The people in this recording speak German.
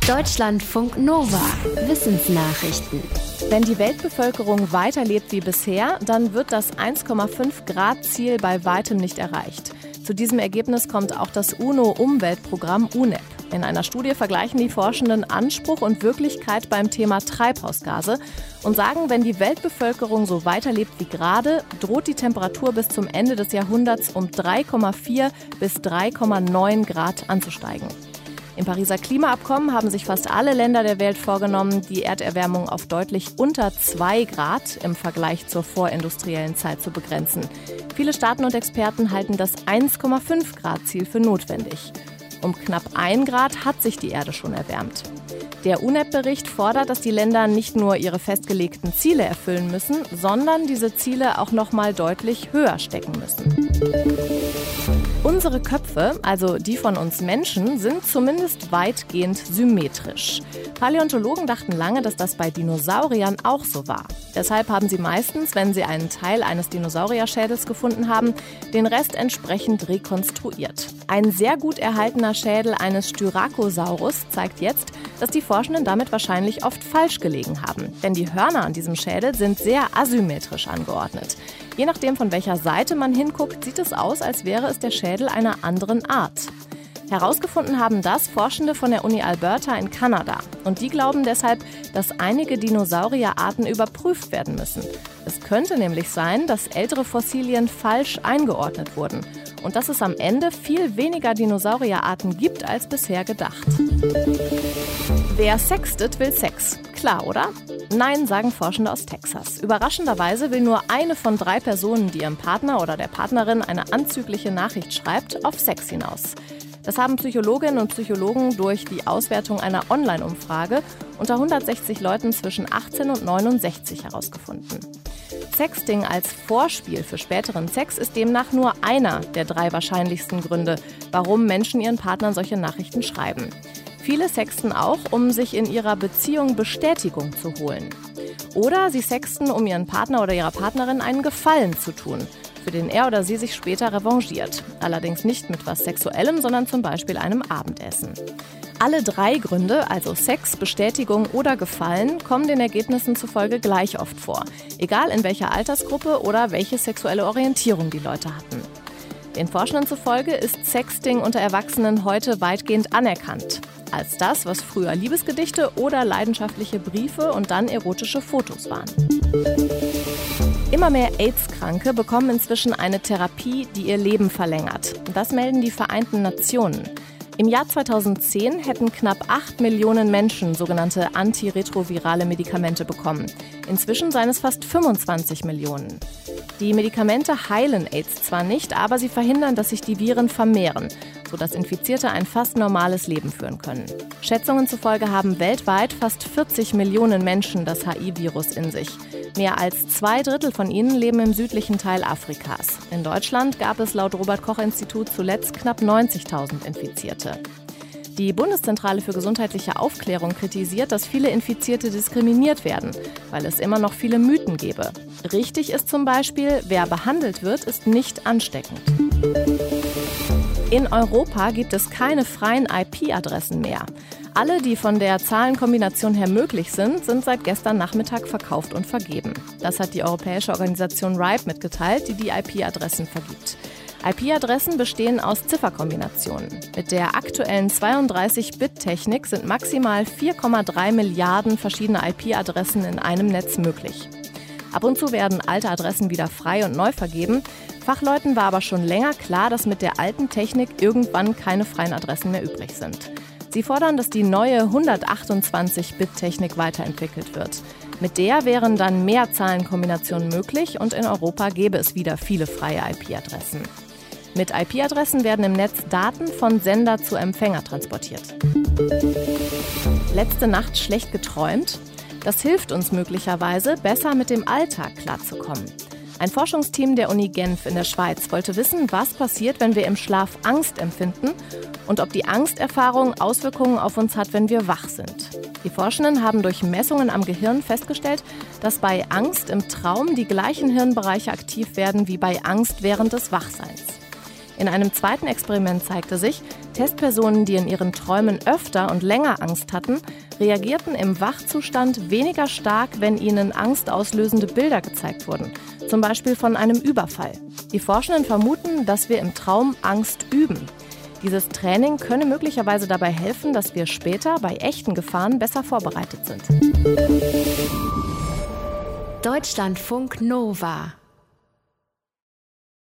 Deutschlandfunk Nova. Wissensnachrichten. Wenn die Weltbevölkerung weiterlebt wie bisher, dann wird das 1,5 Grad Ziel bei weitem nicht erreicht. Zu diesem Ergebnis kommt auch das UNO-Umweltprogramm UNEP. In einer Studie vergleichen die Forschenden Anspruch und Wirklichkeit beim Thema Treibhausgase und sagen, wenn die Weltbevölkerung so weiterlebt wie gerade, droht die Temperatur bis zum Ende des Jahrhunderts um 3,4 bis 3,9 Grad anzusteigen. Im Pariser Klimaabkommen haben sich fast alle Länder der Welt vorgenommen, die Erderwärmung auf deutlich unter 2 Grad im Vergleich zur vorindustriellen Zeit zu begrenzen. Viele Staaten und Experten halten das 1,5 Grad Ziel für notwendig. Um knapp 1 Grad hat sich die Erde schon erwärmt. Der UNEP-Bericht fordert, dass die Länder nicht nur ihre festgelegten Ziele erfüllen müssen, sondern diese Ziele auch noch mal deutlich höher stecken müssen. Unsere Köpfe, also die von uns Menschen, sind zumindest weitgehend symmetrisch. Paläontologen dachten lange, dass das bei Dinosauriern auch so war. Deshalb haben sie meistens, wenn sie einen Teil eines Dinosaurierschädels gefunden haben, den Rest entsprechend rekonstruiert. Ein sehr gut erhaltener Schädel eines Styracosaurus zeigt jetzt, dass die Forschenden damit wahrscheinlich oft falsch gelegen haben. Denn die Hörner an diesem Schädel sind sehr asymmetrisch angeordnet. Je nachdem, von welcher Seite man hinguckt, sieht es aus, als wäre es der Schädel einer anderen Art. Herausgefunden haben das Forschende von der Uni Alberta in Kanada. Und die glauben deshalb, dass einige Dinosaurierarten überprüft werden müssen. Es könnte nämlich sein, dass ältere Fossilien falsch eingeordnet wurden und dass es am Ende viel weniger Dinosaurierarten gibt als bisher gedacht. Wer sextet, will Sex. Klar, oder? Nein, sagen Forschende aus Texas. Überraschenderweise will nur eine von 3 Personen, die ihrem Partner oder der Partnerin eine anzügliche Nachricht schreibt, auf Sex hinaus. Das haben Psychologinnen und Psychologen durch die Auswertung einer Online-Umfrage unter 160 Leuten zwischen 18 und 69 herausgefunden. Sexting als Vorspiel für späteren Sex ist demnach nur einer der 3 wahrscheinlichsten Gründe, warum Menschen ihren Partnern solche Nachrichten schreiben. Viele sexten auch, um sich in ihrer Beziehung Bestätigung zu holen. Oder sie sexten, um ihren Partner oder ihrer Partnerin einen Gefallen zu tun, für den er oder sie sich später revanchiert. Allerdings nicht mit was Sexuellem, sondern zum Beispiel einem Abendessen. Alle 3 Gründe, also Sex, Bestätigung oder Gefallen, kommen den Ergebnissen zufolge gleich oft vor. Egal in welcher Altersgruppe oder welche sexuelle Orientierung die Leute hatten. Den Forschenden zufolge ist Sexting unter Erwachsenen heute weitgehend anerkannt. Als das, was früher Liebesgedichte oder leidenschaftliche Briefe und dann erotische Fotos waren. Immer mehr AIDS-Kranke bekommen inzwischen eine Therapie, die ihr Leben verlängert. Das melden die Vereinten Nationen. Im Jahr 2010 hätten knapp 8 Millionen Menschen sogenannte antiretrovirale Medikamente bekommen. Inzwischen seien es fast 25 Millionen. Die Medikamente heilen AIDS zwar nicht, aber sie verhindern, dass sich die Viren vermehren, sodass Infizierte ein fast normales Leben führen können. Schätzungen zufolge haben weltweit fast 40 Millionen Menschen das HIV-Virus in sich. Mehr als 2/3 von ihnen leben im südlichen Teil Afrikas. In Deutschland gab es laut Robert-Koch-Institut zuletzt knapp 90.000 Infizierte. Die Bundeszentrale für gesundheitliche Aufklärung kritisiert, dass viele Infizierte diskriminiert werden, weil es immer noch viele Mythen gäbe. Richtig ist zum Beispiel, wer behandelt wird, ist nicht ansteckend. In Europa gibt es keine freien IP-Adressen mehr. Alle, die von der Zahlenkombination her möglich sind, sind seit gestern Nachmittag verkauft und vergeben. Das hat die europäische Organisation RIPE mitgeteilt, die die IP-Adressen vergibt. IP-Adressen bestehen aus Zifferkombinationen. Mit der aktuellen 32-Bit-Technik sind maximal 4,3 Milliarden verschiedene IP-Adressen in einem Netz möglich. Ab und zu werden alte Adressen wieder frei und neu vergeben. Fachleuten war aber schon länger klar, dass mit der alten Technik irgendwann keine freien Adressen mehr übrig sind. Sie fordern, dass die neue 128-Bit-Technik weiterentwickelt wird. Mit der wären dann mehr Zahlenkombinationen möglich und in Europa gäbe es wieder viele freie IP-Adressen. Mit IP-Adressen werden im Netz Daten von Sender zu Empfänger transportiert. Letzte Nacht schlecht geträumt? Das hilft uns möglicherweise, besser mit dem Alltag klarzukommen. Ein Forschungsteam der Uni Genf in der Schweiz wollte wissen, was passiert, wenn wir im Schlaf Angst empfinden und ob die Angsterfahrung Auswirkungen auf uns hat, wenn wir wach sind. Die Forschenden haben durch Messungen am Gehirn festgestellt, dass bei Angst im Traum die gleichen Hirnbereiche aktiv werden wie bei Angst während des Wachseins. In einem zweiten Experiment zeigte sich, Testpersonen, die in ihren Träumen öfter und länger Angst hatten, reagierten im Wachzustand weniger stark, wenn ihnen angstauslösende Bilder gezeigt wurden, zum Beispiel von einem Überfall. Die Forschenden vermuten, dass wir im Traum Angst üben. Dieses Training könne möglicherweise dabei helfen, dass wir später bei echten Gefahren besser vorbereitet sind. Deutschlandfunk Nova